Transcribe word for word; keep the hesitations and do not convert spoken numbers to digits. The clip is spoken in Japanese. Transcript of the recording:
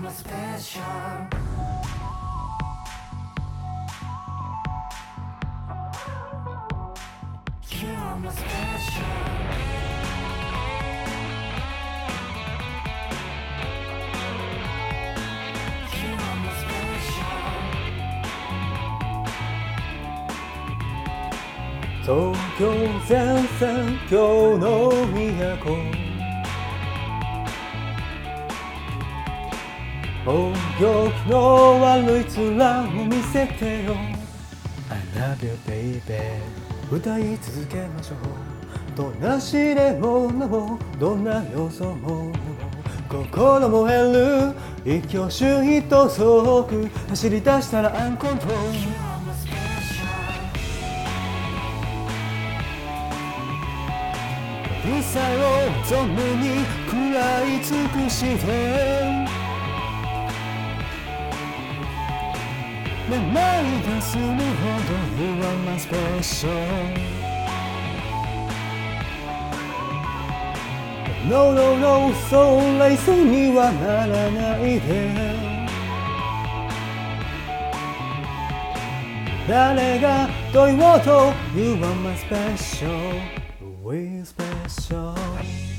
my special. You are my special. You are my special. 東京全線今日の都お行儀の悪い面を見せてよ I love you baby 歌い続けましょうどんな試練ものどんな要素もの心も得る一挙手一足走り出したらアンコントロール一切を存分に食らい尽くしてめまいがするほど You are my special No no no そう冷静にはならないで誰がどう言おうと You are my special We special